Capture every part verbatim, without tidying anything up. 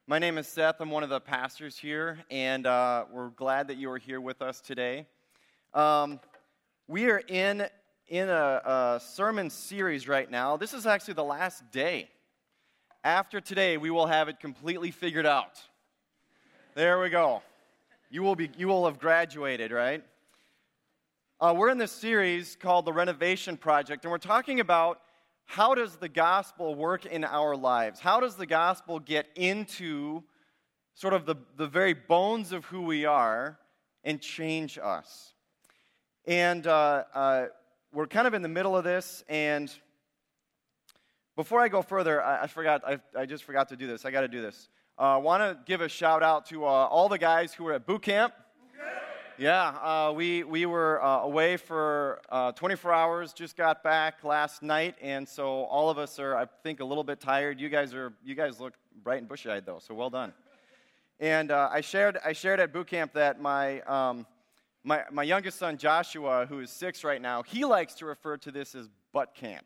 My name is Seth. I'm one of the pastors here, and uh, we're glad that you are here with us today. Um, we are in in a, a sermon series right now. This is actually the last day. After today, we will have it completely figured out. There we go. You will be you will have graduated, right? Uh, we're in this series called The Renovation Project, and we're talking about how does the gospel work in our lives? How does the gospel get into sort of the, the very bones of who we are and change us? And uh, uh, we're kind of in the middle of this, and before I go further, I, I forgot, I, I just forgot to do this. I got to do this. I uh, want to give a shout out to uh, all the guys who were at boot camp. Yeah, uh, we we were uh, away for uh, twenty-four hours. Just got back last night, and so all of us are, I think, a little bit tired. You guys are, you guys look bright and bushy-eyed though, so well done. And uh, I shared, I shared at boot camp that my um, my my youngest son Joshua, who is six right now, he likes to refer to this as butt camp.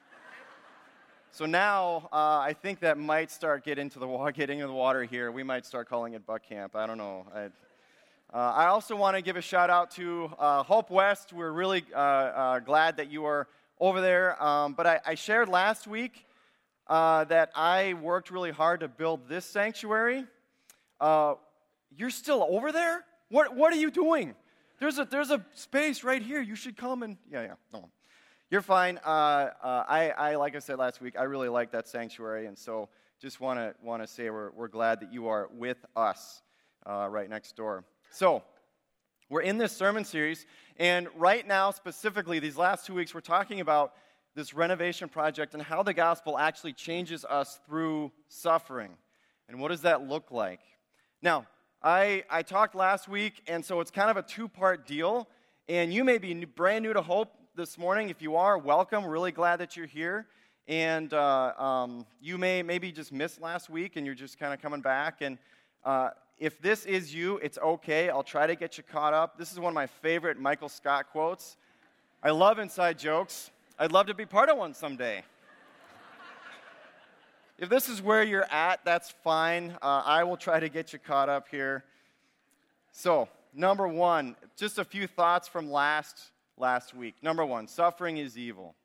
So now uh, I think that might start getting into the wa- getting into the water here. We might start calling it butt camp. I don't know. I, Uh, I also want to give a shout out to uh, Hope West. We're really uh, uh, glad that you are over there. Um, but I, I shared last week uh, that I worked really hard to build this sanctuary. Uh, you're still over there? What What are you doing? There's a there's a space right here. You should come and yeah yeah no, you're fine. Uh, uh, I I like I said last week, I really like that sanctuary, and so just want to want to say we're we're glad that you are with us uh, right next door. So, we're in this sermon series, and right now, specifically, these last two weeks, we're talking about this renovation project and how the gospel actually changes us through suffering. And what does that look like? Now, I, I talked last week, and so it's kind of a two-part deal, and you may be brand new to Hope this morning. If you are, welcome. We're really glad that you're here. And uh, um, you may maybe just missed last week, and you're just kind of coming back, and uh, if this is you, it's okay. I'll try to get you caught up. This is one of my favorite Michael Scott quotes. I love inside jokes. I'd love to be part of one someday. If this is where you're at, that's fine. Uh, I will try to get you caught up here. So, number one, just a few thoughts from last last week. Number one, suffering is evil.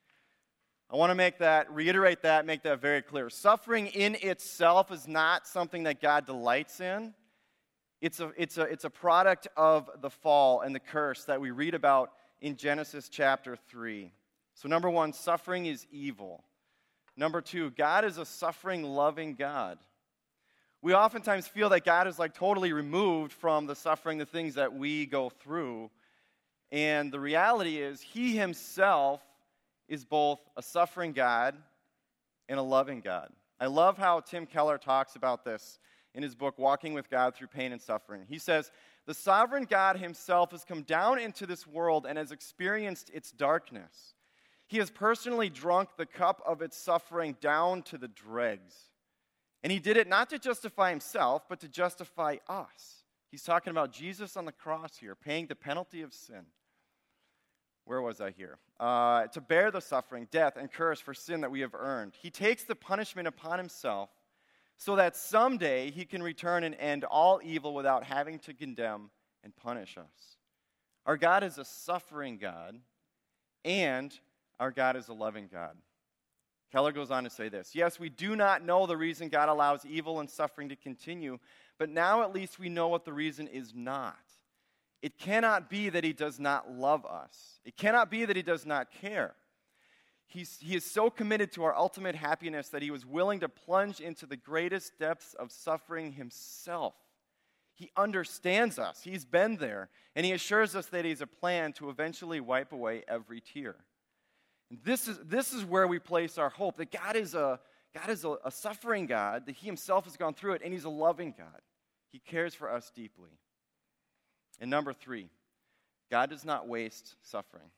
I want to make that, reiterate that, make that very clear. Suffering in itself is not something that God delights in. It's a, it's a, it's a product of the fall and the curse that we read about in Genesis chapter three. So number one, suffering is evil. Number two, God is a suffering, loving God. We oftentimes feel that God is like totally removed from the suffering, the things that we go through. And the reality is, He Himself is both a suffering God and a loving God. I love how Tim Keller talks about this in his book, Walking with God Through Pain and Suffering. He says, the sovereign God Himself has come down into this world and has experienced its darkness. He has personally drunk the cup of its suffering down to the dregs. And He did it not to justify Himself, but to justify us. He's talking about Jesus on the cross here, paying the penalty of sin. Where was I here? Uh, to bear the suffering, death, and curse for sin that we have earned. He takes the punishment upon Himself so that someday He can return and end all evil without having to condemn and punish us. Our God is a suffering God, and our God is a loving God. Keller goes on to say this. Yes, we do not know the reason God allows evil and suffering to continue, but now at least we know what the reason is not. It cannot be that He does not love us. It cannot be that He does not care. He's, he is so committed to our ultimate happiness that He was willing to plunge into the greatest depths of suffering Himself. He understands us. He's been there. And He assures us that He has a plan to eventually wipe away every tear. And this is, this is where we place our hope, that God is, a, God is a, a suffering God, that He Himself has gone through it, and He's a loving God. He cares for us deeply. And number three, God does not waste suffering.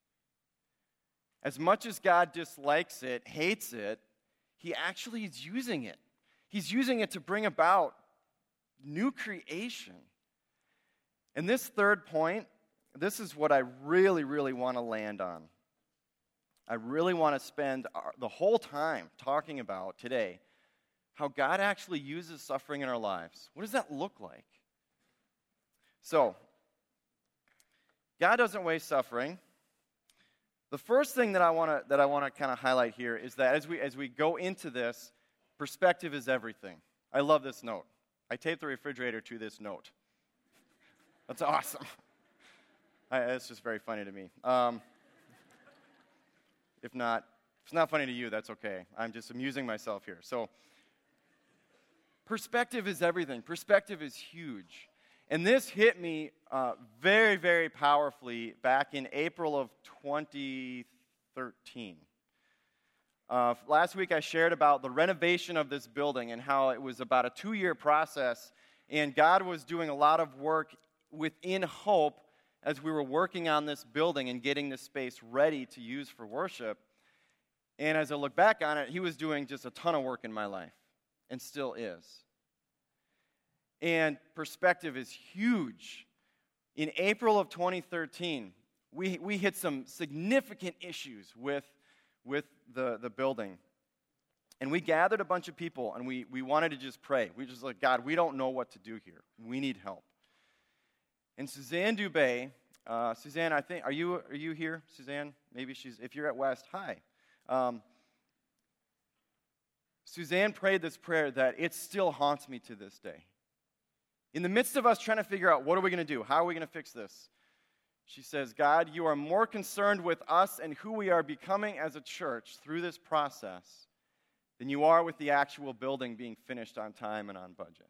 As much as God dislikes it, hates it, He actually is using it. He's using it to bring about new creation. And this third point, this is what I really, really want to land on. I really want to spend our, the whole time talking about today how God actually uses suffering in our lives. What does that look like? So, God doesn't waste suffering. The first thing that I want to that I want to kind of highlight here is that as we as we go into this, perspective is everything. I love this note. I taped the refrigerator to this note. That's awesome. I, it's just very funny to me. Um, if not, if it's not funny to you, that's okay. I'm just amusing myself here. So, perspective is everything. Perspective is huge. And this hit me uh, very, very powerfully back in April of twenty thirteen. Uh, last week I shared about the renovation of this building and how it was about a two-year process, and God was doing a lot of work within Hope as we were working on this building and getting this space ready to use for worship. And as I look back on it, he was doing just a ton of work in my life, and still is. And perspective is huge. In April of twenty thirteen, we, we hit some significant issues with, with the, the building. And we gathered a bunch of people, and we, we wanted to just pray. We just like, God, we don't know what to do here. We need help. And Suzanne Dubé, uh, Suzanne, I think, are you are you here, Suzanne? Maybe she's, if you're at West, hi. Um, Suzanne prayed this prayer that it still haunts me to this day. In the midst of us trying to figure out what are we going to do, how are we going to fix this, she says, God, you are more concerned with us and who we are becoming as a church through this process than you are with the actual building being finished on time and on budget.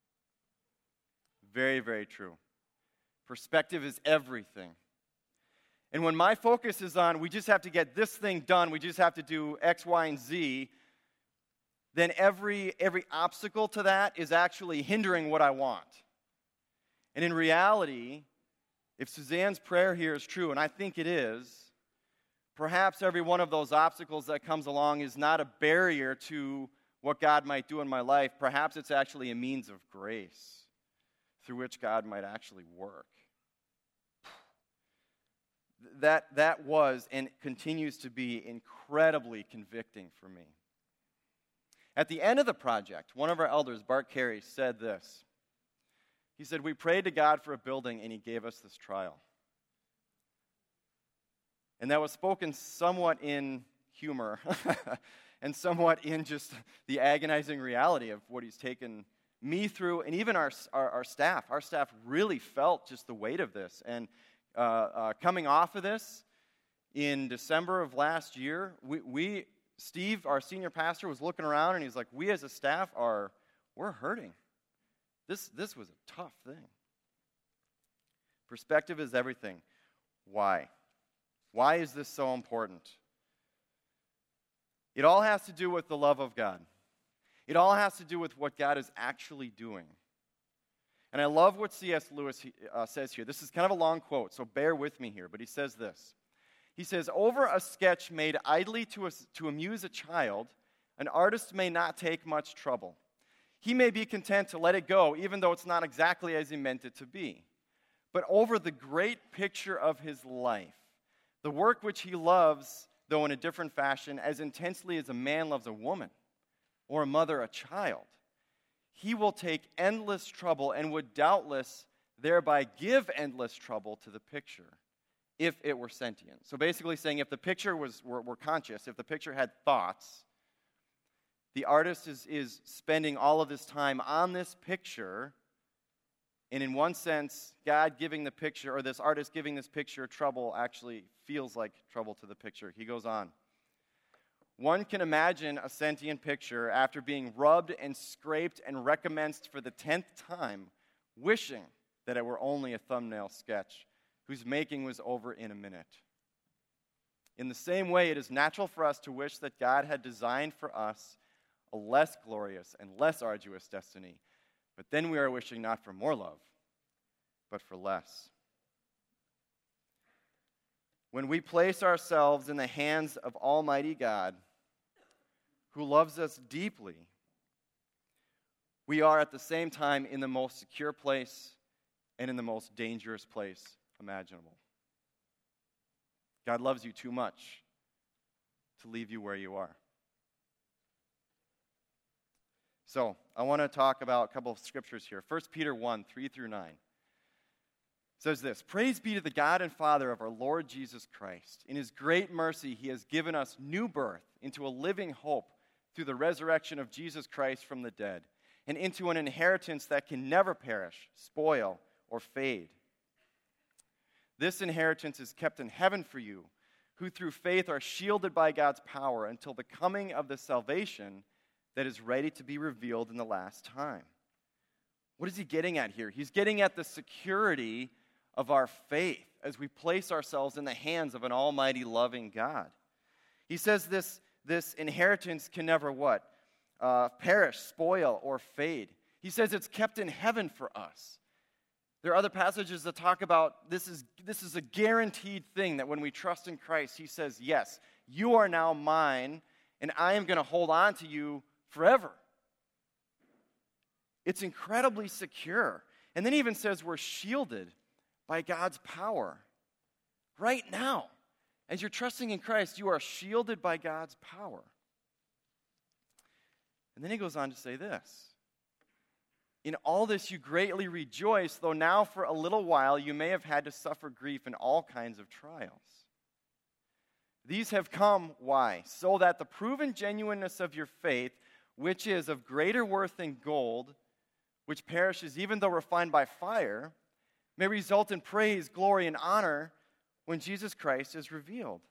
Very, very true. Perspective is everything. And when my focus is on we just have to get this thing done, we just have to do X, Y, and Z, then every, every obstacle to that is actually hindering what I want. And in reality, if Suzanne's prayer here is true, and I think it is, perhaps every one of those obstacles that comes along is not a barrier to what God might do in my life. Perhaps it's actually a means of grace through which God might actually work. That, that was and continues to be incredibly convicting for me. At the end of the project, one of our elders, Bart Carey, said this. He said, we prayed to God for a building, and he gave us this trial. And that was spoken somewhat in humor and somewhat in just the agonizing reality of what he's taken me through, and even our, our, our staff. Our staff really felt just the weight of this. And uh, uh, coming off of this, in December of last year, we... we Steve, our senior pastor, was looking around and he's like, we as a staff are, we're hurting. This, this was a tough thing. Perspective is everything. Why? Why is this so important? It all has to do with the love of God. It all has to do with what God is actually doing. And I love what C S Lewis uh, says here. This is kind of a long quote, so bear with me here, but he says this. He says, over a sketch made idly to, a, to amuse a child, an artist may not take much trouble. He may be content to let it go, even though it's not exactly as he meant it to be. But over the great picture of his life, the work which he loves, though in a different fashion, as intensely as a man loves a woman, or a mother a child, he will take endless trouble and would doubtless thereby give endless trouble to the picture, if it were sentient. So basically saying if the picture was were, were conscious, if the picture had thoughts, the artist is, is spending all of this time on this picture, and in one sense, God giving the picture, or this artist giving this picture trouble actually feels like trouble to the picture. He goes on. One can imagine a sentient picture after being rubbed and scraped and recommenced for the tenth time, wishing that it were only a thumbnail sketch whose making was over in a minute. In the same way, it is natural for us to wish that God had designed for us a less glorious and less arduous destiny, but then we are wishing not for more love, but for less. When we place ourselves in the hands of Almighty God, who loves us deeply, we are at the same time in the most secure place and in the most dangerous place imaginable. God loves you too much to leave you where you are. So I want to talk about a couple of scriptures here. First Peter one, three through nine. Says this, "Praise be to the God and Father of our Lord Jesus Christ. In his great mercy, he has given us new birth into a living hope through the resurrection of Jesus Christ from the dead, and into an inheritance that can never perish, spoil, or fade. This inheritance is kept in heaven for you, who through faith are shielded by God's power until the coming of the salvation that is ready to be revealed in the last time." What is he getting at here? He's getting at the security of our faith as we place ourselves in the hands of an almighty, loving God. He says this, this inheritance can never what? Uh, perish, spoil, or fade. He says it's kept in heaven for us. There are other passages that talk about this is, this is a guaranteed thing that when we trust in Christ, he says, yes, you are now mine, and I am going to hold on to you forever. It's incredibly secure. And then he even says we're shielded by God's power. Right now, as you're trusting in Christ, you are shielded by God's power. And then he goes on to say this, "In all this you greatly rejoice, though now for a little while you may have had to suffer grief in all kinds of trials. These have come, why? So that the proven genuineness of your faith, which is of greater worth than gold, which perishes even though refined by fire, may result in praise, glory, and honor when Jesus Christ is revealed."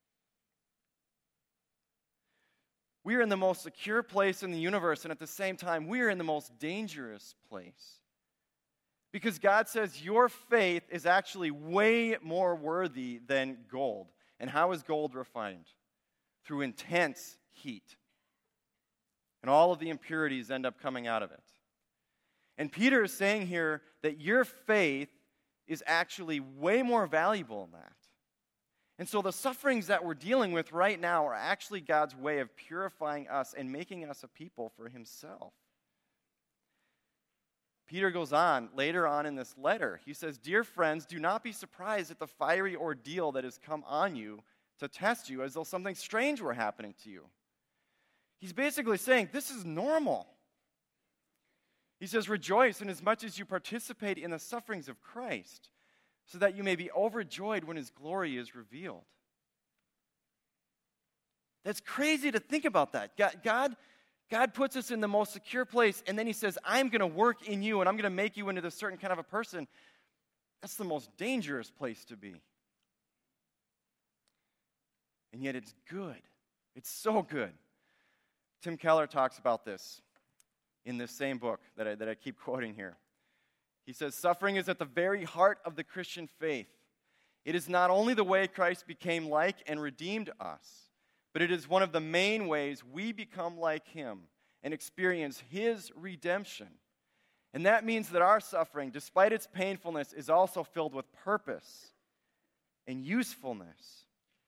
We are in the most secure place in the universe, and at the same time, we are in the most dangerous place. Because God says your faith is actually way more worthy than gold. And how is gold refined? Through intense heat. And all of the impurities end up coming out of it. And Peter is saying here that your faith is actually way more valuable than that. And so the sufferings that we're dealing with right now are actually God's way of purifying us and making us a people for himself. Peter goes on, later on in this letter, he says, "Dear friends, do not be surprised at the fiery ordeal that has come on you to test you as though something strange were happening to you." He's basically saying, this is normal. He says, "Rejoice inasmuch as you participate in the sufferings of Christ, so that you may be overjoyed when his glory is revealed." That's crazy to think about that. God, God, God puts us in the most secure place, and then he says, I'm going to work in you, and I'm going to make you into this certain kind of a person. That's the most dangerous place to be. And yet it's good. It's so good. Tim Keller talks about this in this same book that I, that I keep quoting here. He says, "Suffering is at the very heart of the Christian faith. It is not only the way Christ became like and redeemed us, but it is one of the main ways we become like him and experience his redemption. And that means that our suffering, despite its painfulness, is also filled with purpose and usefulness."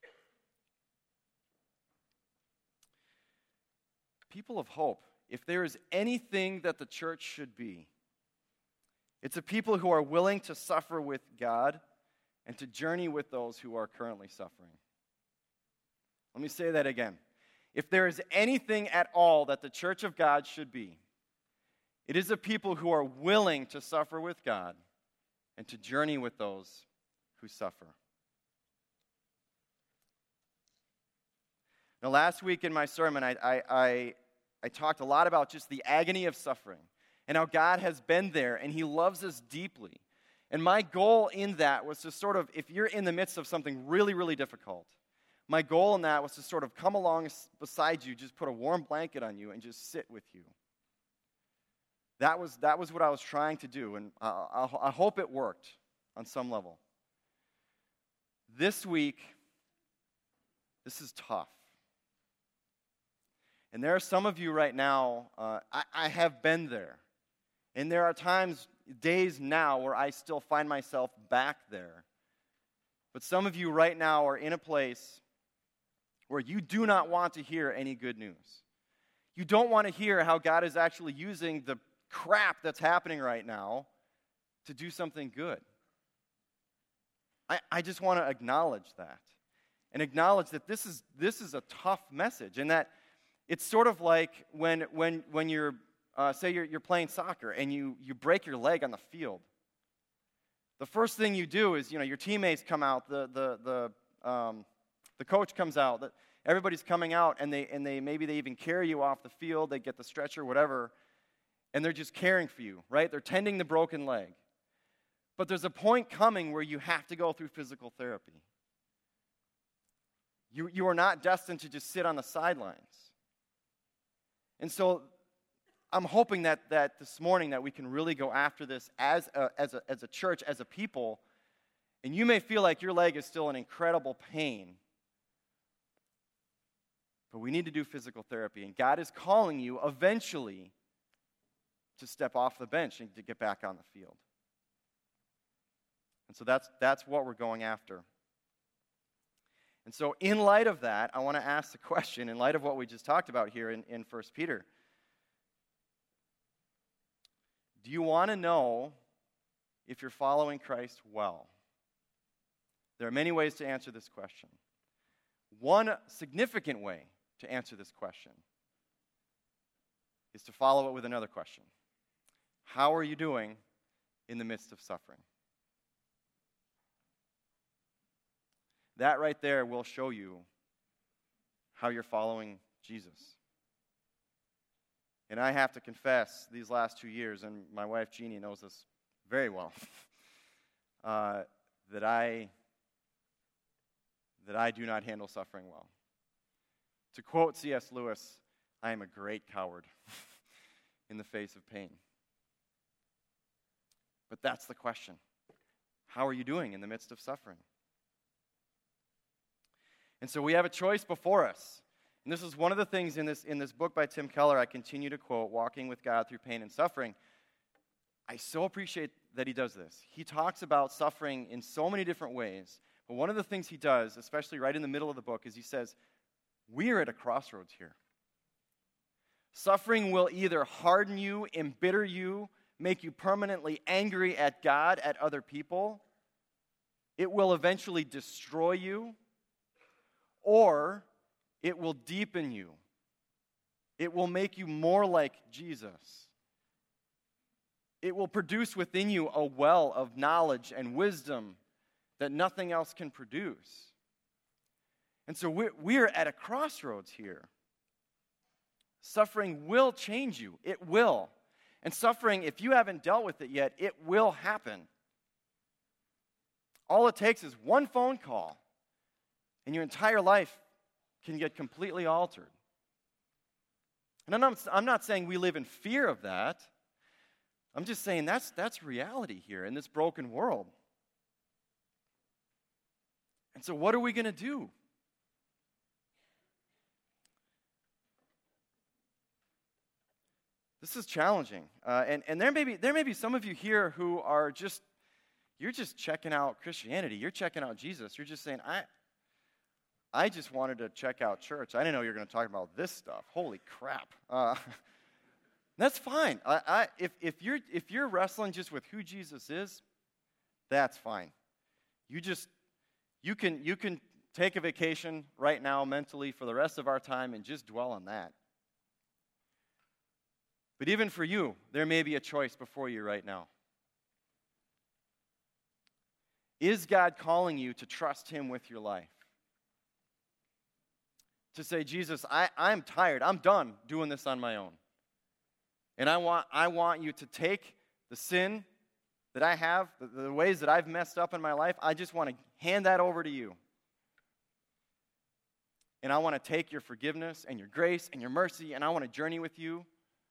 People of hope, if there is anything that the church should be, it's a people who are willing to suffer with God and to journey with those who are currently suffering. Let me say that again. If there is anything at all that the church of God should be, it is a people who are willing to suffer with God and to journey with those who suffer. Now, last week in my sermon, I, I, I, I talked a lot about just the agony of suffering and how God has been there and he loves us deeply. And my goal in that was to sort of, if you're in the midst of something really, really difficult, my goal in that was to sort of come along beside you, just put a warm blanket on you and just sit with you. That was, that was what I was trying to do, and I, I, I hope it worked on some level. This week, this is tough. And there are some of you right now, uh, I, I have been there. And there are times, days now, where I still find myself back there. But some of you right now are in a place where you do not want to hear any good news. You don't want to hear how God is actually using the crap that's happening right now to do something good. I, I just want to acknowledge that. And acknowledge that this is this is a tough message. And that it's sort of like when when when you're uh, say you're, you're playing soccer and you, you break your leg on the field. The first thing you do is, you know, your teammates come out, the, the, the, um, the coach comes out, the, everybody's coming out, and they, and they maybe they even carry you off the field, they get the stretcher, whatever, and they're just caring for you, right? They're tending the broken leg. But there's a point coming where you have to go through physical therapy. You, you are not destined to just sit on the sidelines. And so I'm hoping that, that this morning that we can really go after this as a, as, a, as a church, as a people. And you may feel like your leg is still in incredible pain. But we need to do physical therapy. And God is calling you eventually to step off the bench and to get back on the field. And so that's, that's what we're going after. And so in light of that, I want to ask the question, in light of what we just talked about here in, in First Peter, do you want to know if you're following Christ well? There are many ways to answer this question. One significant way to answer this question is to follow it with another question. How are you doing in the midst of suffering? That right there will show you how you're following Jesus. And I have to confess, these last two years, and my wife Jeannie knows this very well, uh, that I that I do not handle suffering well. To quote C S Lewis, I am a great coward in the face of pain. But that's the question. How are you doing in the midst of suffering? And so we have a choice before us. And this is one of the things in this, in this book by Tim Keller I continue to quote, Walking with God Through Pain and Suffering. I so appreciate that he does this. He talks about suffering in so many different ways. But one of the things he does, especially right in the middle of the book, is he says, we are at a crossroads here. Suffering will either harden you, embitter you, make you permanently angry at God, at other people. It will eventually destroy you. Or it will deepen you. It will make you more like Jesus. It will produce within you a well of knowledge and wisdom that nothing else can produce. And so we're, we're at a crossroads here. Suffering will change you. It will. And suffering, if you haven't dealt with it yet, it will happen. All it takes is one phone call, and your entire life can get completely altered. And I'm not, I'm not saying we live in fear of that. I'm just saying that's, that's reality here in this broken world. And so what are we going to do? This is challenging. Uh, and and there, may be, there may be some of you here who are just, you're just checking out Christianity. You're checking out Jesus. You're just saying, I... I just wanted to check out church. I didn't know you were going to talk about this stuff. Holy crap. Uh, that's fine. I, I, if, if, you're, if you're wrestling just with who Jesus is, that's fine. You just, you can, you can take a vacation right now mentally for the rest of our time and just dwell on that. But even for you, there may be a choice before you right now. Is God calling you to trust him with your life? To say, Jesus, I, I'm tired. I'm done doing this on my own. And I want, I want you to take the sin that I have, the, the ways that I've messed up in my life, I just want to hand that over to you. And I want to take your forgiveness and your grace and your mercy, and I want to journey with you.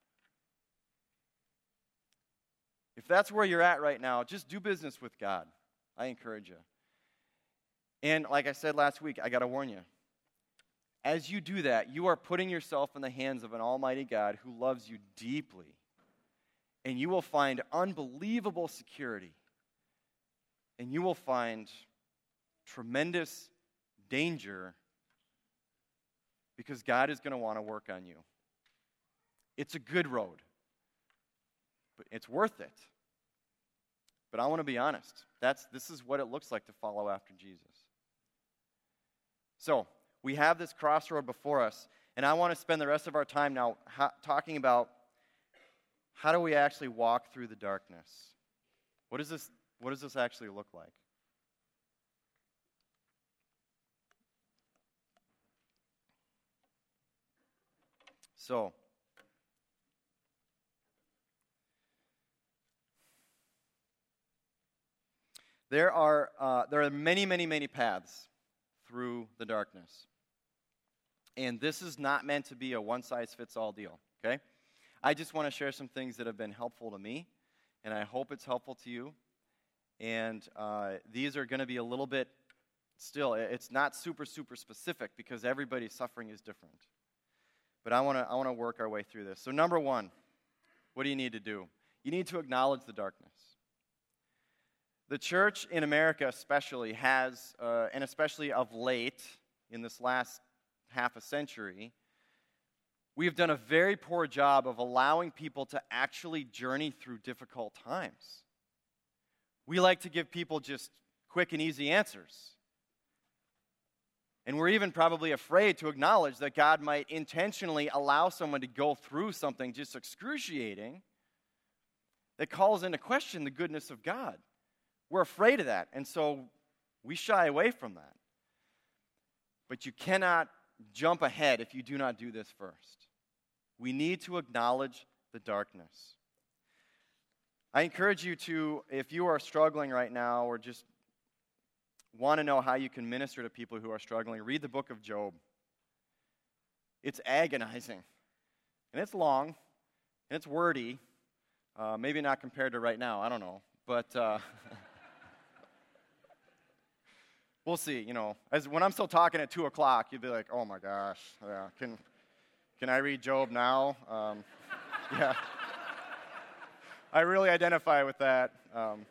If that's where you're at right now, just do business with God. I encourage you. And like I said last week, I got to warn you. As you do that, you are putting yourself in the hands of an almighty God who loves you deeply. And you will find unbelievable security. And you will find tremendous danger because God is going to want to work on you. It's a good road, but it's worth it. But I want to be honest. That's, this is what it looks like to follow after Jesus. So, we have this crossroad before us, and I want to spend the rest of our time now ha- talking about how do we actually walk through the darkness? What does this, what does this actually look like? So, there are uh, there are many, many, many paths through the darkness. And this is not meant to be a one-size-fits-all deal, okay? I just want to share some things that have been helpful to me, and I hope it's helpful to you. And uh, these are going to be a little bit, still, it's not super, super specific because everybody's suffering is different. But I want to I want to work our way through this. So number one, what do you need to do? You need to acknowledge the darkness. The church in America especially has, uh, and especially of late, in this last half a century, we have done a very poor job of allowing people to actually journey through difficult times. We like to give people just quick and easy answers. And we're even probably afraid to acknowledge that God might intentionally allow someone to go through something just excruciating that calls into question the goodness of God. We're afraid of that, and so we shy away from that. But you cannot jump ahead if you do not do this first. We need to acknowledge the darkness. I encourage you to, if you are struggling right now or just want to know how you can minister to people who are struggling, read the book of Job. It's agonizing, and it's long, and it's wordy. Uh, maybe not compared to right now, I don't know. But uh, we'll see, you know. As when I'm still talking at two o'clock, you'll be like, oh my gosh, yeah, can can I read Job now? Um, yeah. I really identify with that. Um,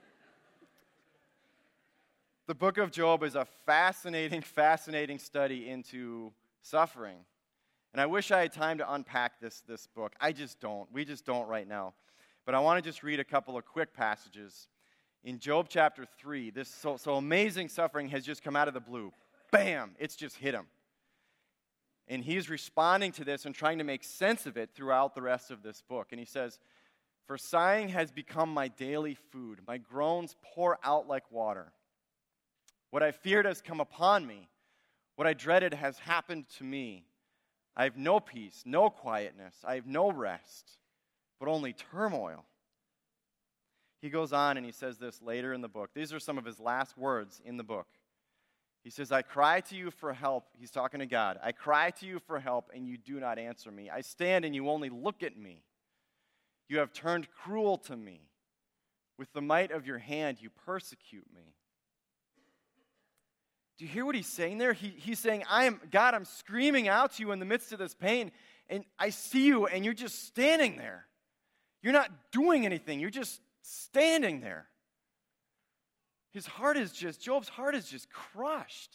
the book of Job is a fascinating, fascinating study into suffering. And I wish I had time to unpack this, this book. I just don't. We just don't right now. But I want to just read a couple of quick passages. In Job chapter three, this so, so amazing suffering has just come out of the blue. Bam! It's just hit him. And he's responding to this and trying to make sense of it throughout the rest of this book. And he says, "For sighing has become my daily food. My groans pour out like water. What I feared has come upon me. What I dreaded has happened to me. I have no peace, no quietness. I have no rest, but only turmoil." He goes on and he says this later in the book. These are some of his last words in the book. He says, "I cry to you for help." He's talking to God. "I cry to you for help, and you do not answer me. I stand and you only look at me. You have turned cruel to me. With the might of your hand, you persecute me." Do you hear what he's saying there? He, he's saying, I am God, I'm screaming out to you in the midst of this pain, and I see you, and you're just standing there. You're not doing anything. You're just standing there. His heart is just, Job's heart is just crushed.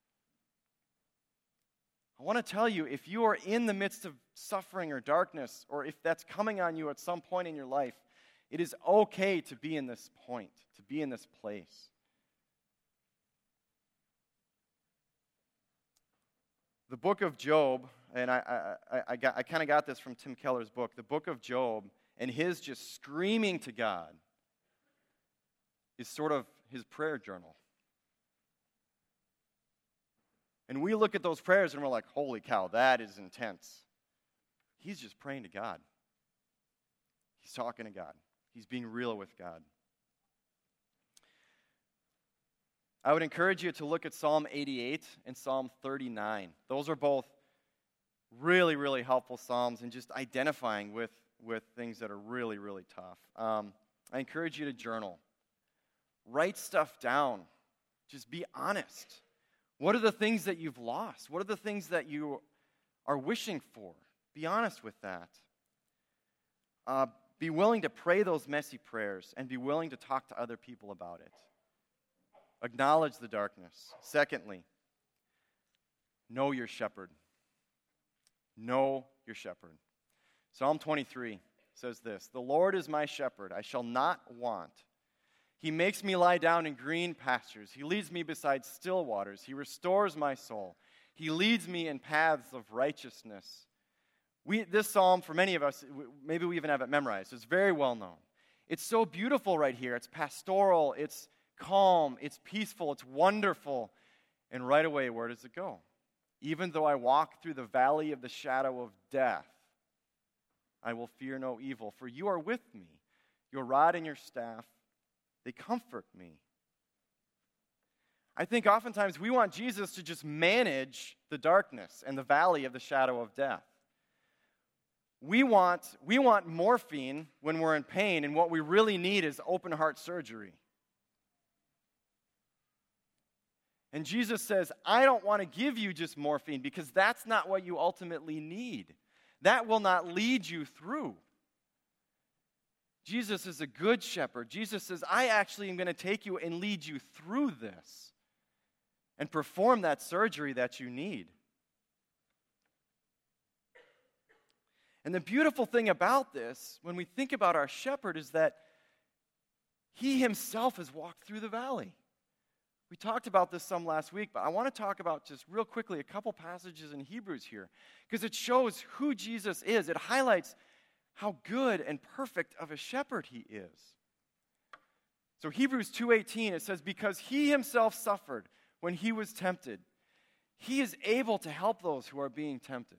I want to tell you, if you are in the midst of suffering or darkness, or if that's coming on you at some point in your life, it is okay to be in this point, to be in this place. The book of Job, and I, I, I, I, got, I kind of got this from Tim Keller's book, the book of Job, and his just screaming to God is sort of his prayer journal. And we look at those prayers and we're like, holy cow, that is intense. He's just praying to God. He's talking to God. He's being real with God. I would encourage you to look at Psalm eighty-eight and Psalm thirty-nine. Those are both really, really helpful psalms in just identifying with, with things that are really, really tough. Um, I encourage you to journal. Write stuff down. Just be honest. What are the things that you've lost? What are the things that you are wishing for? Be honest with that. Uh, be willing to pray those messy prayers and be willing to talk to other people about it. Acknowledge the darkness. Secondly, know your shepherd. Know your shepherd. Psalm twenty-three says this, "The Lord is my shepherd, I shall not want. He makes me lie down in green pastures. He leads me beside still waters. He restores my soul. He leads me in paths of righteousness We, this psalm, for many of us, maybe we even have it memorized. It's very well known. It's so beautiful right here. It's pastoral, it's calm, it's peaceful, it's wonderful. And right away, where does it go? Even though I walk through the valley of the shadow of death, I will fear no evil, for you are with me. Your rod and your staff, they comfort me. I think oftentimes we want Jesus to just manage the darkness and the valley of the shadow of death. We want, we want morphine when we're in pain, and what we really need is open heart surgery. And Jesus says, I don't want to give you just morphine because that's not what you ultimately need. That will not lead you through. Jesus is a good shepherd. Jesus says, I actually am going to take you and lead you through this and perform that surgery that you need. And the beautiful thing about this, when we think about our shepherd, is that he himself has walked through the valley. We talked about this some last week, but I want to talk about just real quickly a couple passages in Hebrews here, because it shows who Jesus is. It highlights how good and perfect of a shepherd he is. So Hebrews two eighteen, it says, because he himself suffered when he was tempted, he is able to help those who are being tempted.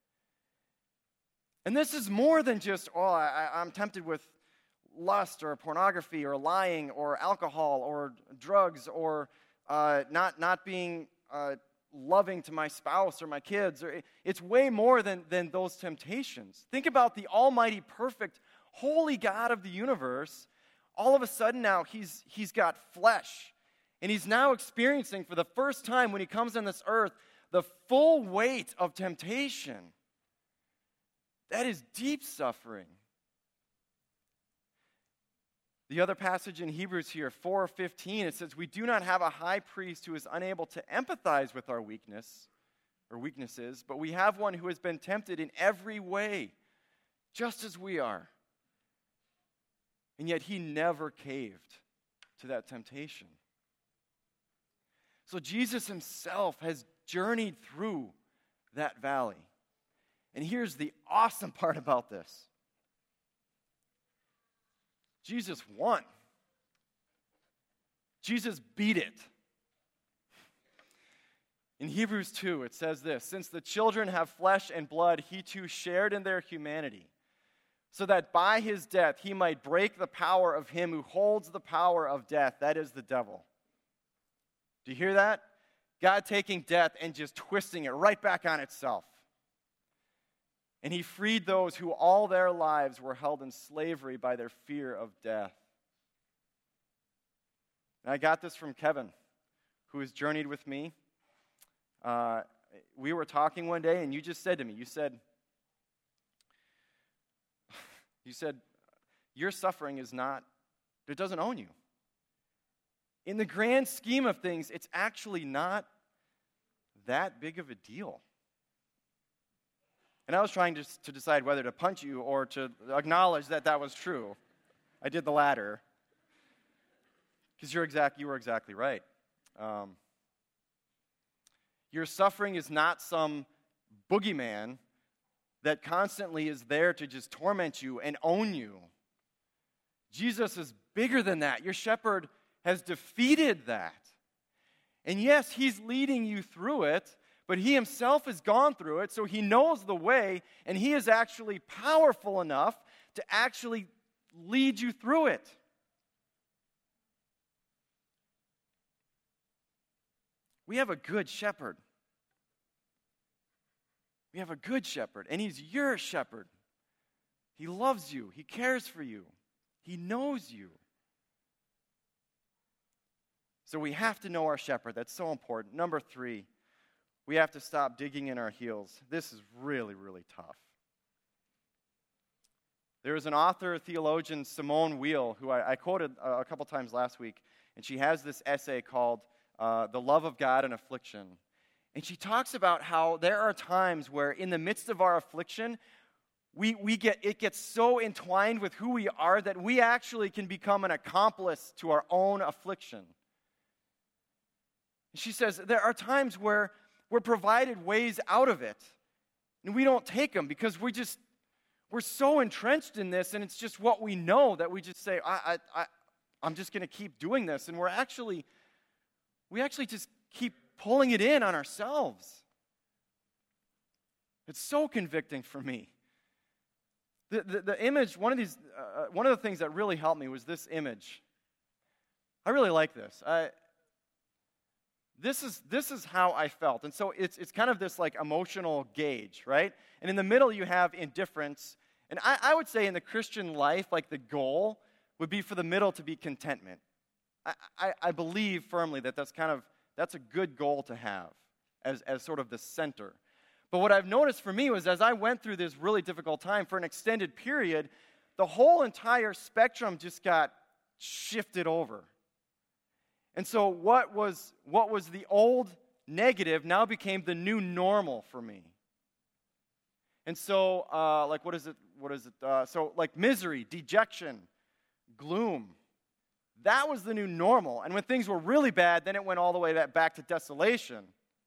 And this is more than just, oh, I, I'm tempted with lust or pornography or lying or alcohol or drugs or uh, not, not being uh, loving to my spouse or my kids. Or it's way more than, than those temptations. Think about the almighty, perfect, holy God of the universe. All of a sudden now he's, he's got flesh. And he's now experiencing for the first time when he comes on this earth the full weight of temptation. That is deep suffering. The other passage in Hebrews here, four fifteen, it says, we do not have a high priest who is unable to empathize with our weakness or weaknesses, but we have one who has been tempted in every way, just as we are. And yet he never caved to that temptation. So Jesus himself has journeyed through that valley. And here's the awesome part about this. Jesus won. Jesus beat it. In Hebrews two, it says this, since the children have flesh and blood, he too shared in their humanity, so that by his death he might break the power of him who holds the power of death, that is the devil. Do you hear that? God taking death and just twisting it right back on itself. And he freed those who all their lives were held in slavery by their fear of death. And I got this from Kevin, who has journeyed with me. Uh, we were talking one day, and you just said to me, you said, you said, your suffering is not, it doesn't own you. In the grand scheme of things, it's actually not that big of a deal. And I was trying to, to decide whether to punch you or to acknowledge that that was true. I did the latter. Because you're exact, you were exactly right. Um, your suffering is not some boogeyman that constantly is there to just torment you and own you. Jesus is bigger than that. Your shepherd has defeated that. And yes, he's leading you through it, but he himself has gone through it, so he knows the way, and he is actually powerful enough to actually lead you through it. We have a good shepherd. We have a good shepherd, and he's your shepherd. He loves you. He cares for you. He knows you. So we have to know our shepherd. That's so important. Number three, we have to stop digging in our heels. This is really, really tough. There is an author, theologian, Simone Weil, who I, I quoted a, a couple times last week, and she has this essay called uh, The Love of God in Affliction. And she talks about how there are times where in the midst of our affliction, we, we get it gets so entwined with who we are that we actually can become an accomplice to our own affliction. She says there are times where we're provided ways out of it, And we don't take them because we just, we're so entrenched in this, and it's just what we know that we just say, I, I, I, I'm just going to keep doing this. And we're actually, we actually just keep pulling it in on ourselves. It's so convicting for me. The, the, the image, one of these, uh, one of the things that really helped me was this image. I really like this. I, this is this is how I felt, and so it's it's kind of this like emotional gauge, right? And in the middle you have indifference, and I, I would say in the Christian life, like the goal would be for the middle to be contentment. I, I, I believe firmly that that's kind of that's a good goal to have as as sort of the center. But what I've noticed for me was as I went through this really difficult time for an extended period, the whole entire spectrum just got shifted over. And so what was what was the old negative now became the new normal for me. And so, uh, like, what is it? What is it? Uh, so, like, misery, dejection, gloom. That was the new normal. And when things were really bad, then it went all the way back to desolation.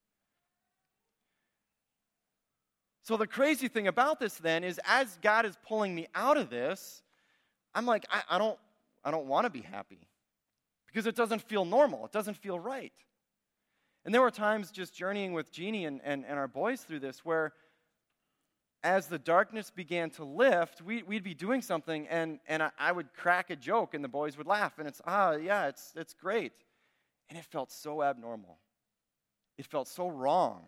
So the crazy thing about this then is as God is pulling me out of this, I'm like, I, I don't, I don't want to be happy. Because it doesn't feel normal. It doesn't feel right. And there were times just journeying with Jeannie and, and, and our boys through this where as the darkness began to lift, we, we'd be doing something and, and I, I would crack a joke and the boys would laugh. And it's, ah, yeah, it's, it's great. And it felt so abnormal. It felt so wrong.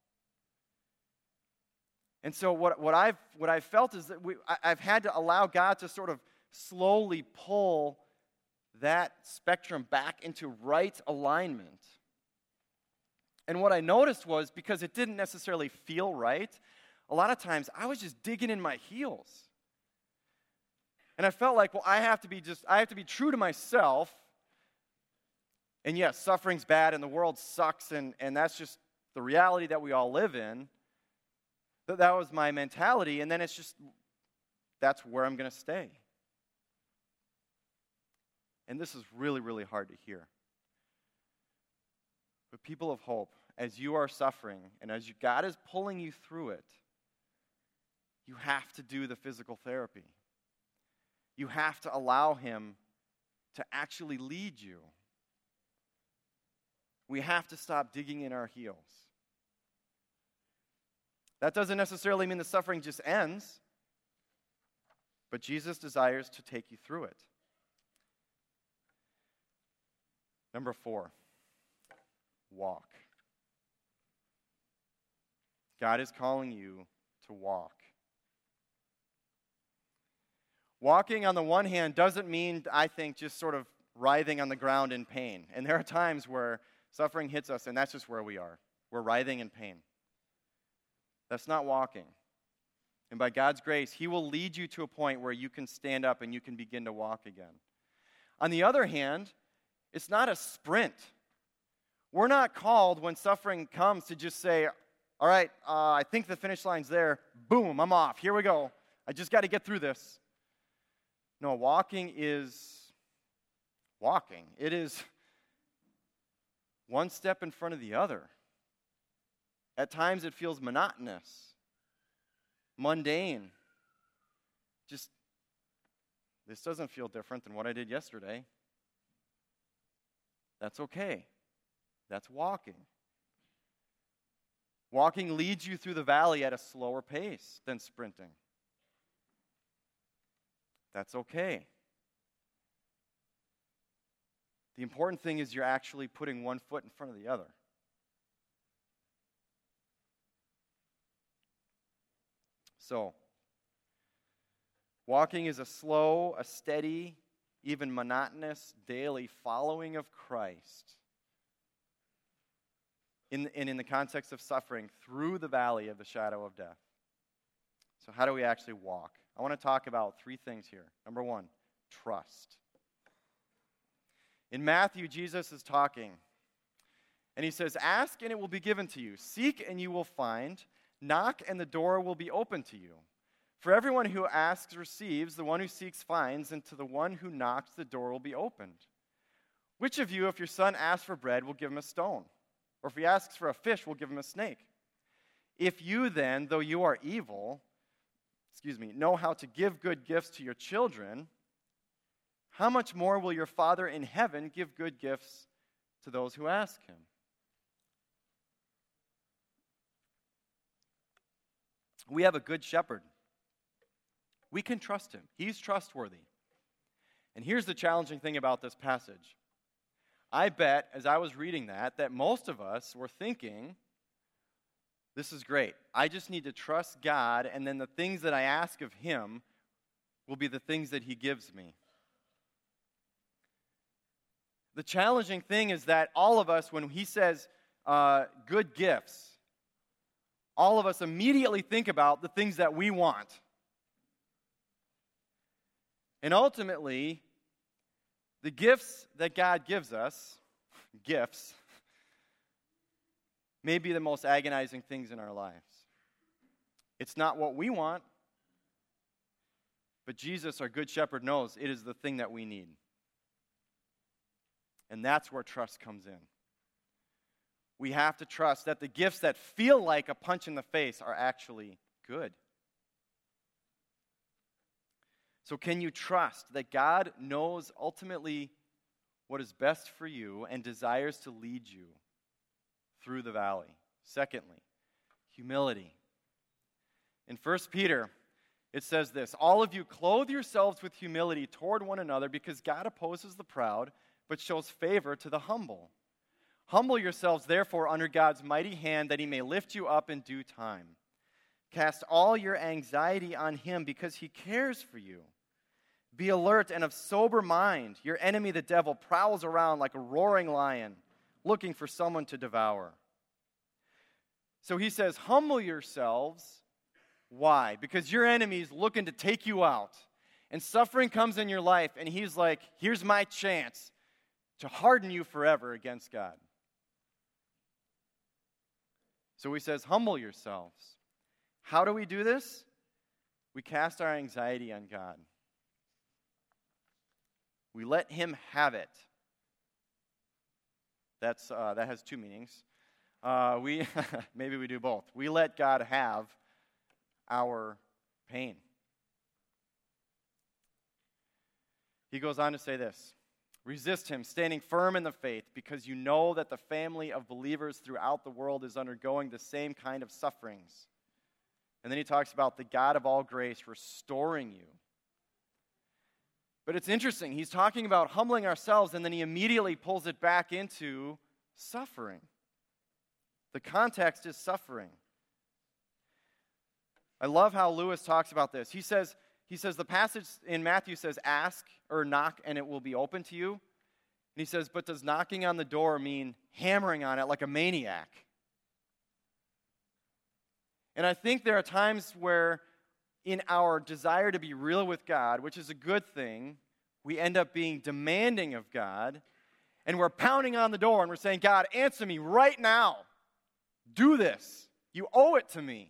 And so what, what, I've, what I've felt is that we, I, I've had to allow God to sort of slowly pull that spectrum back into right alignment. And what I noticed was, because it didn't necessarily feel right, a lot of times I was just digging in my heels. And I felt like, well, I have to be just, I have to be true to myself. And yes, suffering's bad and the world sucks, and, and that's just the reality that we all live in. That, that was my mentality, and then it's just, that's where I'm going to stay. And this is really, really hard to hear. But people of hope, as you are suffering and as you, God is pulling you through it, you have to do the physical therapy. You have to allow Him to actually lead you. We have to stop digging in our heels. That doesn't necessarily mean the suffering just ends, but Jesus desires to take you through it. Number four, walk. God is calling you to walk. Walking, on the one hand, doesn't mean, I think, just sort of writhing on the ground in pain. And there are times where suffering hits us, and that's just where we are. We're writhing in pain. That's not walking. And by God's grace, He will lead you to a point where you can stand up and you can begin to walk again. On the other hand, it's not a sprint. We're not called when suffering comes to just say, all right, uh, I think the finish line's there. Boom, I'm off. Here we go. I just got to get through this. No, walking is walking. It is one step in front of the other. At times it feels monotonous, mundane. Just, this doesn't feel different than what I did yesterday. That's okay. That's walking. Walking leads you through the valley at a slower pace than sprinting. That's okay. The important thing is you're actually putting one foot in front of the other. So, walking is a slow, a steady, even monotonous, daily following of Christ. In, and in the context of suffering through the valley of the shadow of death. So how do we actually walk? I want to talk about three things here. Number one, trust. In Matthew, Jesus is talking, and He says, ask and it will be given to you. Seek and you will find. Knock and the door will be open to you. For everyone who asks receives, the one who seeks finds, and to the one who knocks the door will be opened. Which of you, if your son asks for bread, will give him a stone? Or if he asks for a fish, will give him a snake? If you then, though you are evil, excuse me, know how to give good gifts to your children, how much more will your Father in heaven give good gifts to those who ask him? We have a good shepherd. We can trust him. He's trustworthy. And here's the challenging thing about this passage. I bet, as I was reading that, that most of us were thinking, this is great. I just need to trust God, and then the things that I ask of him will be the things that he gives me. The challenging thing is that all of us, when he says uh, good gifts, all of us immediately think about the things that we want. And ultimately, the gifts that God gives us, gifts, may be the most agonizing things in our lives. It's not what we want, but Jesus, our good shepherd, knows it is the thing that we need. And that's where trust comes in. We have to trust that the gifts that feel like a punch in the face are actually good. So can you trust that God knows ultimately what is best for you and desires to lead you through the valley? Secondly, humility. In First Peter, it says this, all of you clothe yourselves with humility toward one another because God opposes the proud but shows favor to the humble. Humble yourselves, therefore, under God's mighty hand, that he may lift you up in due time. Cast all your anxiety on him because he cares for you. Be alert and of sober mind. Your enemy, the devil, prowls around like a roaring lion, looking for someone to devour. So he says, humble yourselves. Why? Because your enemy is looking to take you out. And suffering comes in your life, and he's like, here's my chance to harden you forever against God. So he says, humble yourselves. How do we do this? We cast our anxiety on God. We let him have it. That's uh, that has two meanings. Uh, we maybe we do both. We let God have our pain. He goes on to say this. Resist him, standing firm in the faith, because you know that the family of believers throughout the world is undergoing the same kind of sufferings. And then he talks about the God of all grace restoring you. But it's interesting. He's talking about humbling ourselves, and then he immediately pulls it back into suffering. The context is suffering. I love how Lewis talks about this. He says, He says, the passage in Matthew says, ask or knock and it will be open to you. And he says, but does knocking on the door mean hammering on it like a maniac? And I think there are times where in our desire to be real with God, which is a good thing, we end up being demanding of God, and we're pounding on the door and we're saying, God, answer me right now. Do this. You owe it to me.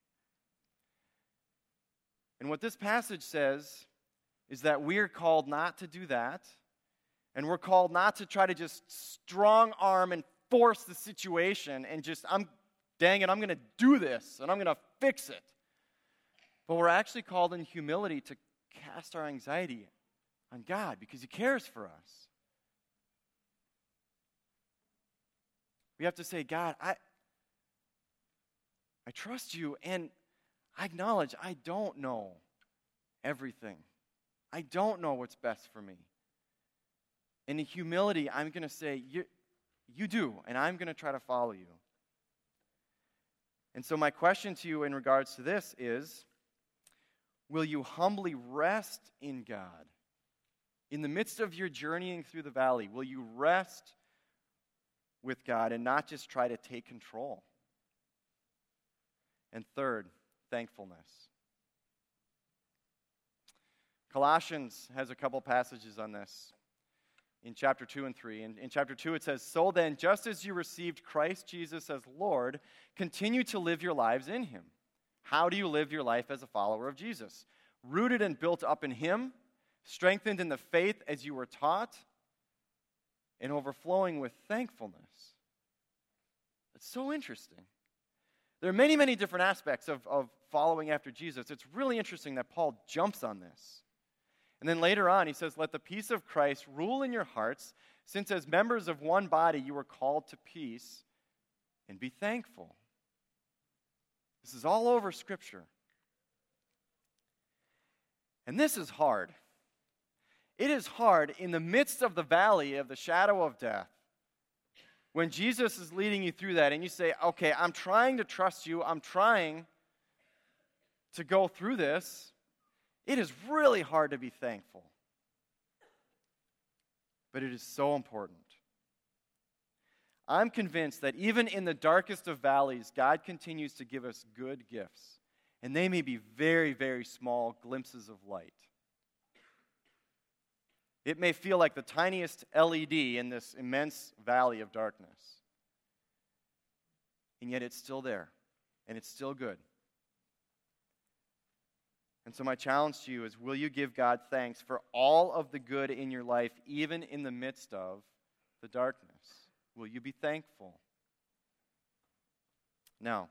And what this passage says is that we're called not to do that, and we're called not to try to just strong arm and force the situation and just, I'm, dang it, I'm going to do this, and I'm going to fix it. But we're actually called in humility to cast our anxiety on God because he cares for us. We have to say, God, I, I trust you, and I acknowledge I don't know everything. I don't know what's best for me. And in humility, I'm going to say, you, you do, and I'm going to try to follow you. And so my question to you in regards to this is, will you humbly rest in God? In the midst of your journeying through the valley, will you rest with God and not just try to take control? And third, thankfulness. Colossians has a couple passages on this in chapter two and three. In, in chapter two it says, so then, just as you received Christ Jesus as Lord, continue to live your lives in him. How do you live your life as a follower of Jesus? Rooted and built up in him, strengthened in the faith as you were taught, and overflowing with thankfulness. It's so interesting. There are many, many different aspects of, of following after Jesus. It's really interesting that Paul jumps on this. And then later on, he says, let the peace of Christ rule in your hearts, since as members of one body you were called to peace, and be thankful. This is all over Scripture. And this is hard. It is hard in the midst of the valley of the shadow of death. When Jesus is leading you through that and you say, okay, I'm trying to trust you, I'm trying to go through this, it is really hard to be thankful. But it is so important. I'm convinced that even in the darkest of valleys, God continues to give us good gifts. And they may be very, very small glimpses of light. It may feel like the tiniest L E D in this immense valley of darkness. And yet it's still there. And it's still good. And so my challenge to you is, will you give God thanks for all of the good in your life, even in the midst of the darkness? Will you be thankful? Now,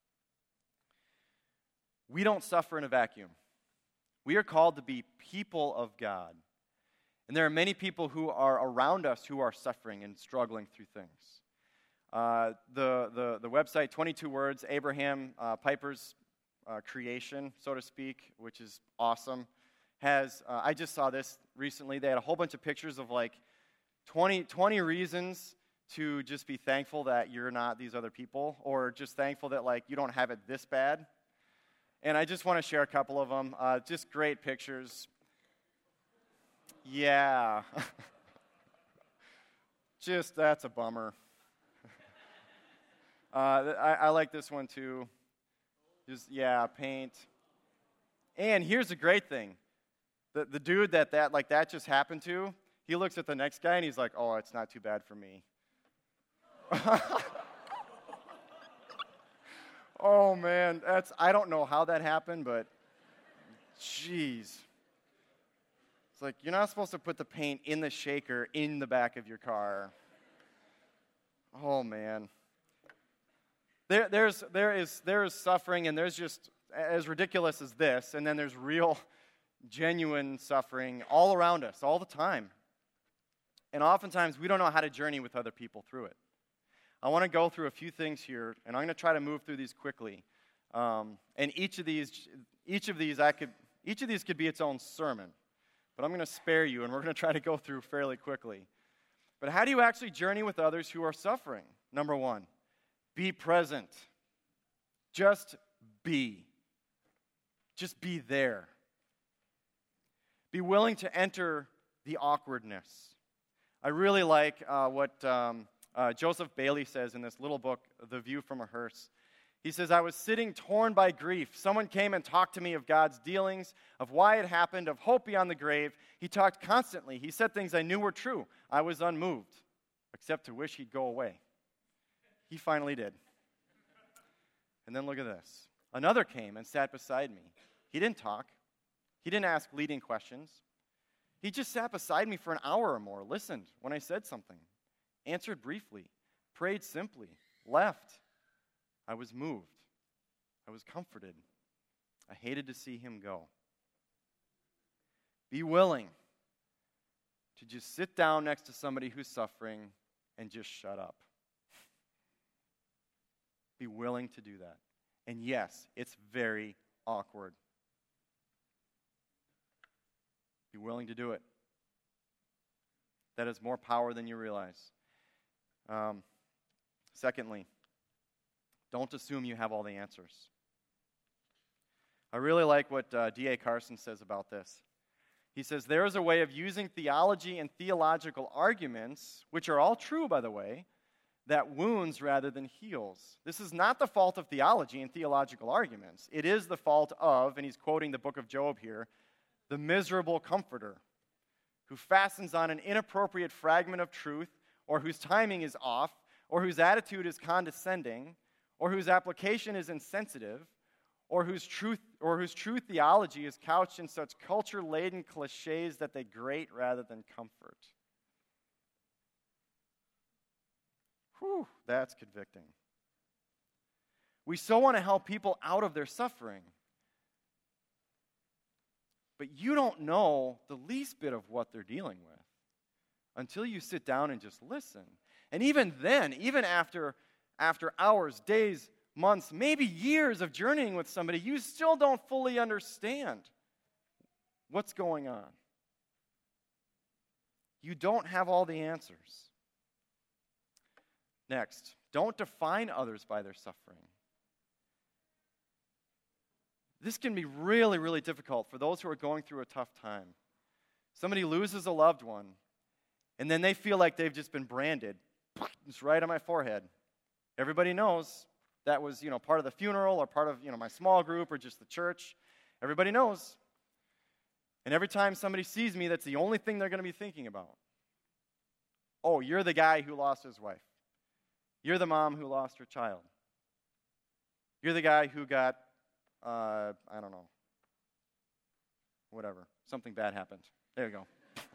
we don't suffer in a vacuum. We are called to be people of God. And there are many people who are around us who are suffering and struggling through things. Uh, the, the, the website, twenty-two words, Abraham uh, Piper's uh, creation, so to speak, which is awesome, has, uh, I just saw this recently, they had a whole bunch of pictures of like twenty, twenty reasons to just be thankful that you're not these other people, or just thankful that like you don't have it this bad. And I just want to share a couple of them. Uh, just great pictures. Yeah. Just, that's a bummer. uh, I, I like this one too. Just, yeah, paint. And here's the great thing. The, the dude that, that, like, that just happened to, he looks at the next guy and he's like, oh, it's not too bad for me. Oh, man, that's, I don't know how that happened, but jeez. It's like, you're not supposed to put the paint in the shaker in the back of your car. Oh, man. There, there's, there is, there is suffering, and there's just, as ridiculous as this, and then there's real, genuine suffering all around us, all the time. And oftentimes, we don't know how to journey with other people through it. I want to go through a few things here, and I'm going to try to move through these quickly. Um, and each of these, each of these, I could, each of these could be its own sermon. But I'm going to spare you, and we're going to try to go through fairly quickly. But how do you actually journey with others who are suffering? Number one, be present. Just be. Just be there. Be willing to enter the awkwardness. I really like uh, what um, uh, Joseph Bailey says in this little book, The View from a Hearse. He says, I was sitting torn by grief. Someone came and talked to me of God's dealings, of why it happened, of hope beyond the grave. He talked constantly. He said things I knew were true. I was unmoved, except to wish he'd go away. He finally did. And then look at this. Another came and sat beside me. He didn't talk. He didn't ask leading questions. He just sat beside me for an hour or more, listened when I said something, answered briefly, prayed simply, left. I was moved. I was comforted. I hated to see him go. Be willing to just sit down next to somebody who's suffering and just shut up. Be willing to do that. And yes, it's very awkward. Be willing to do it. That has more power than you realize. Um, secondly, don't assume you have all the answers. I really like what uh, D A Carson says about this. He says, there is a way of using theology and theological arguments, which are all true, by the way, that wounds rather than heals. This is not the fault of theology and theological arguments. It is the fault of, and he's quoting the book of Job here, the miserable comforter who fastens on an inappropriate fragment of truth, or whose timing is off, or whose attitude is condescending, or whose application is insensitive, or whose truth or whose true theology is couched in such culture-laden cliches that they grate rather than comfort. Whew, that's convicting. We so want to help people out of their suffering. But you don't know the least bit of what they're dealing with until you sit down and just listen. And even then, even after, after hours, days, months, maybe years of journeying with somebody, you still don't fully understand what's going on. You don't have all the answers. Next, don't define others by their suffering. This can be really, really difficult for those who are going through a tough time. Somebody loses a loved one, and then they feel like they've just been branded. It's right on my forehead. Everybody knows that was, you know, part of the funeral or part of, you know, my small group or just the church. Everybody knows. And every time somebody sees me, that's the only thing they're going to be thinking about. Oh, you're the guy who lost his wife. You're the mom who lost her child. You're the guy who got Uh, I don't know. Whatever. Something bad happened. There you go.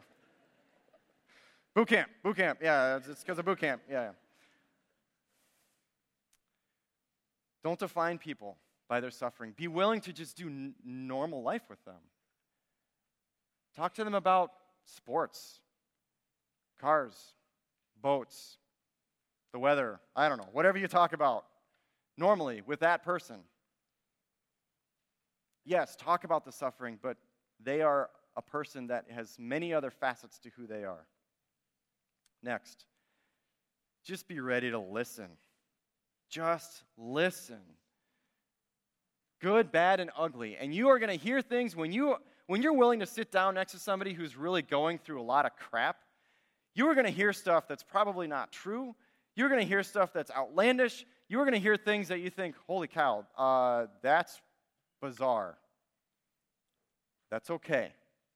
Boot camp. Boot camp. Yeah, it's because of boot camp. Yeah, yeah. Don't define people by their suffering. Be willing to just do n- normal life with them. Talk to them about sports, cars, boats, the weather. I don't know. Whatever you talk about normally with that person. Yes, talk about the suffering, but they are a person that has many other facets to who they are. Next, just be ready to listen. Just listen. Good, bad, and ugly. And you are going to hear things when, you, when you're willing to sit down next to somebody who's really going through a lot of crap. You are going to hear stuff that's probably not true. You're going to hear stuff that's outlandish. You're going to hear things that you think, holy cow, uh, that's bizarre. That's okay.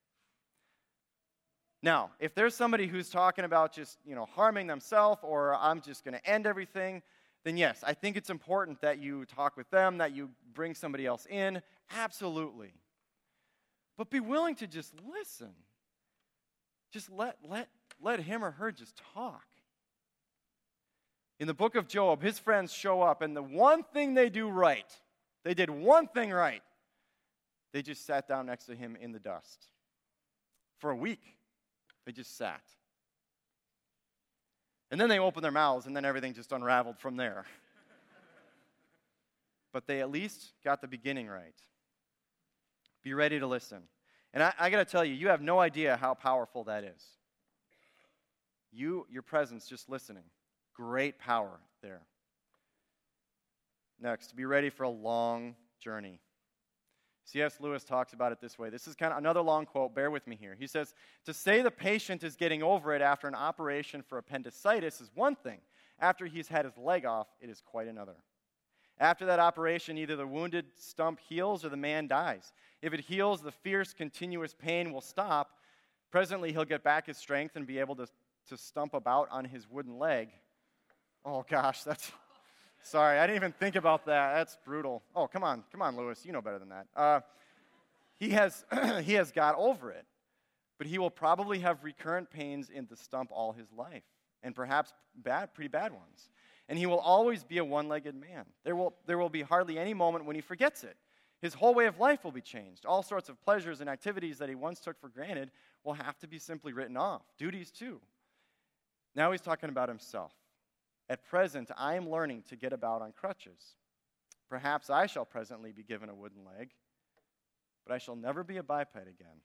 Now, if there's somebody who's talking about just, you know, harming themselves or I'm just going to end everything, then yes, I think it's important that you talk with them, that you bring somebody else in. Absolutely. But be willing to just listen. Just let, let, let him or her just talk. In the book of Job, his friends show up, and the one thing they do right, they did one thing right. They just sat down next to him in the dust. For a week, they just sat. And then they opened their mouths, and then everything just unraveled from there. But they at least got the beginning right. Be ready to listen. And I, I got to tell you, you have no idea how powerful that is. You, your presence, just listening. Great power there. Next, be ready for a long journey. C S Lewis talks about it this way. This is kind of another long quote. Bear with me here. He says, to say the patient is getting over it after an operation for appendicitis is one thing. After he's had his leg off, it is quite another. After that operation, either the wounded stump heals or the man dies. If it heals, the fierce, continuous pain will stop. Presently, he'll get back his strength and be able to, to stump about on his wooden leg. Oh, gosh, that's... Sorry, I didn't even think about that. That's brutal. Oh, come on. Come on, Lewis. You know better than that. Uh, he has he has got over it, but he will probably have recurrent pains in the stump all his life, and perhaps bad, pretty bad ones. And he will always be a one-legged man. There will, there will be hardly any moment when he forgets it. His whole way of life will be changed. All sorts of pleasures and activities that he once took for granted will have to be simply written off. Duties, too. Now he's talking about himself. At present, I am learning to get about on crutches. Perhaps I shall presently be given a wooden leg, but I shall never be a biped again.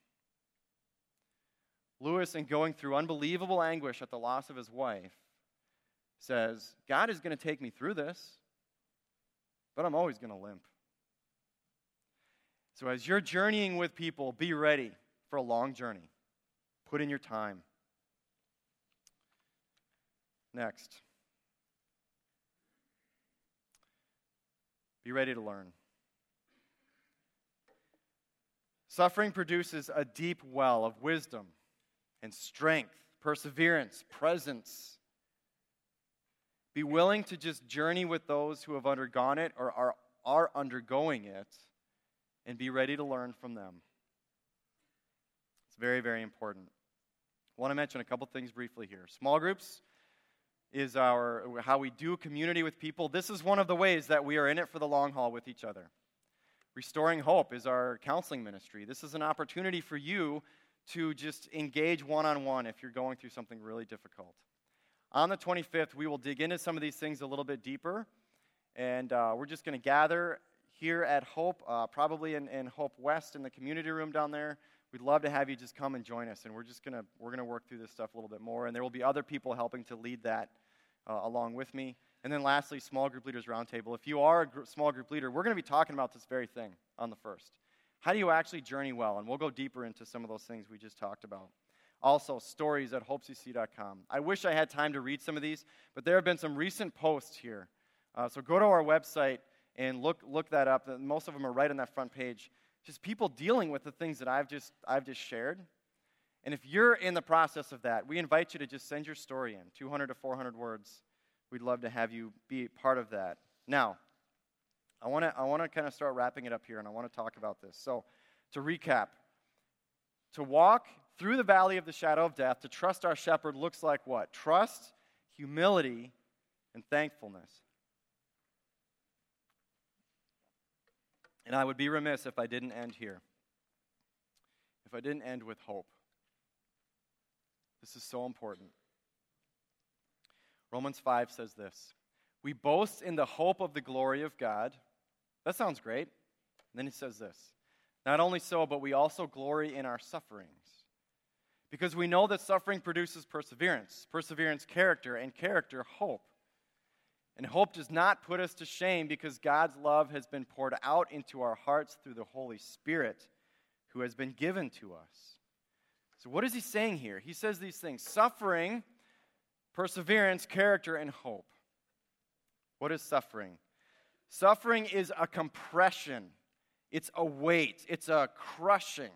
Lewis, in going through unbelievable anguish at the loss of his wife, says, God is going to take me through this, but I'm always going to limp. So as you're journeying with people, be ready for a long journey. Put in your time. Next. Be ready to learn. Suffering produces a deep well of wisdom and strength, perseverance, presence. Be willing to just journey with those who have undergone it or are, are undergoing it, and be ready to learn from them. It's very, very important. I want to mention a couple things briefly here. Small groups, is our how we do community with people. This is one of the ways that we are in it for the long haul with each other. Restoring Hope is our counseling ministry. This is an opportunity for you to just engage one-on-one if you're going through something really difficult. On the twenty-fifth, we will dig into some of these things a little bit deeper, and uh, we're just going to gather here at Hope, uh, probably in, in Hope West in the community room down there. We'd love to have you just come and join us, and we're just going to we're going to work through this stuff a little bit more, and there will be other people helping to lead that uh, along with me. And then lastly, Small Group Leaders Roundtable. If you are a gr- small group leader, we're going to be talking about this very thing on the first. How do you actually journey well? And we'll go deeper into some of those things we just talked about. Also, stories at hope c c dot com. I wish I had time to read some of these, but there have been some recent posts here. Uh, so go to our website and look look that up. Most of them are right on that front page. Just people dealing with the things that I've just I've just shared. And if you're in the process of that, we invite you to just send your story in, two hundred to four hundred words. We'd love to have you be part of that. Now, I want to I want to kind of start wrapping it up here, and I want to talk about this. So, to recap, to walk through the valley of the shadow of death, to trust our shepherd looks like what? Trust, humility, and thankfulness. And I would be remiss if I didn't end here. If I didn't end with hope. This is so important. Romans five says this: we boast in the hope of the glory of God. That sounds great. And then he says this: not only so, but we also glory in our sufferings. Because we know that suffering produces perseverance, perseverance, character, and character, hope. And hope does not put us to shame, because God's love has been poured out into our hearts through the Holy Spirit who has been given to us. So what is he saying here? He says these things: suffering, perseverance, character, and hope. What is suffering? Suffering is a compression. It's a weight. It's a crushing.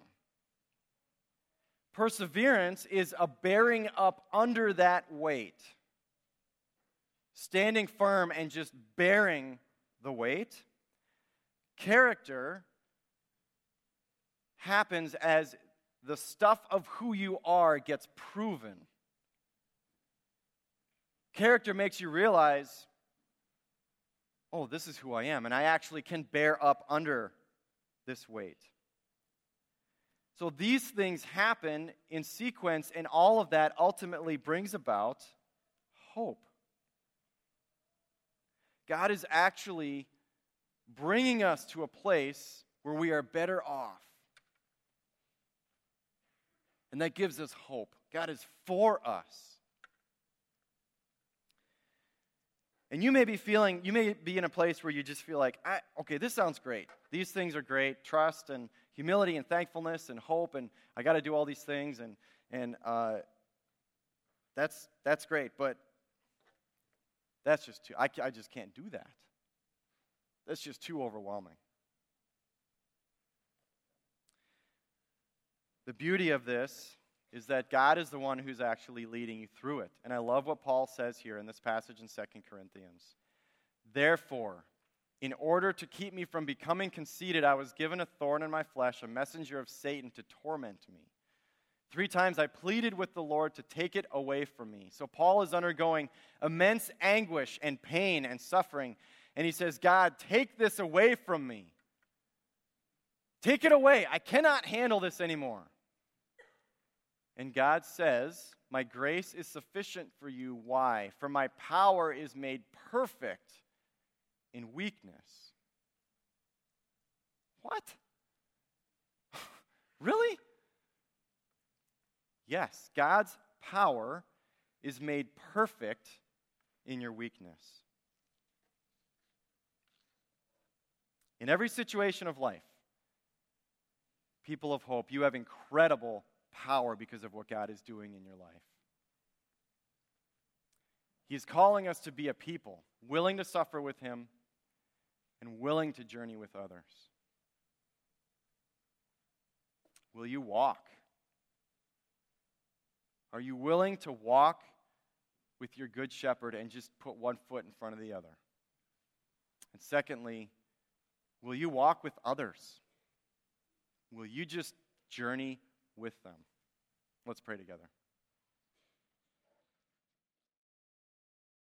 Perseverance is a bearing up under that weight. Standing firm and just bearing the weight. Character happens as the stuff of who you are gets proven. Character makes you realize, oh, this is who I am, and I actually can bear up under this weight. So these things happen in sequence, and all of that ultimately brings about hope. God is actually bringing us to a place where we are better off. And that gives us hope. God is for us. And you may be feeling, you may be in a place where you just feel like, I, okay, this sounds great. These things are great. Trust and humility and thankfulness and hope, and I got to do all these things, and and uh, that's that's great. But that's just too. I, I just can't do that. That's just too overwhelming. The beauty of this is that God is the one who's actually leading you through it. And I love what Paul says here in this passage in Second Corinthians. Therefore, in order to keep me from becoming conceited, I was given a thorn in my flesh, a messenger of Satan to torment me. Three times I pleaded with the Lord to take it away from me. So Paul is undergoing immense anguish and pain and suffering. And he says, God, take this away from me. Take it away. I cannot handle this anymore. And God says, my grace is sufficient for you. Why? For my power is made perfect in weakness. What? Really? Yes, God's power is made perfect in your weakness. In every situation of life, people of hope, you have incredible power because of what God is doing in your life. He's calling us to be a people willing to suffer with Him and willing to journey with others. Will you walk? Are you willing to walk with your good shepherd and just put one foot in front of the other? And secondly, will you walk with others? Will you just journey with them? Let's pray together.